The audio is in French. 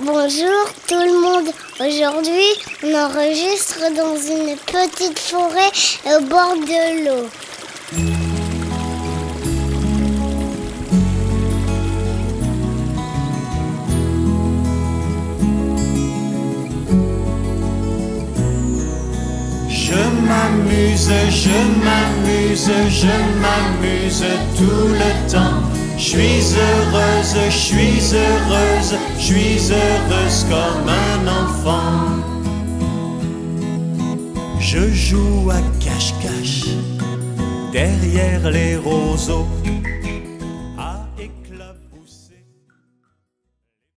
Bonjour tout le monde. Aujourd'hui, on enregistre dans une petite forêt au bord de l'eau. Je m'amuse tout le temps. Je suis heureuse comme un enfant. Je joue à cache-cache derrière les roseaux.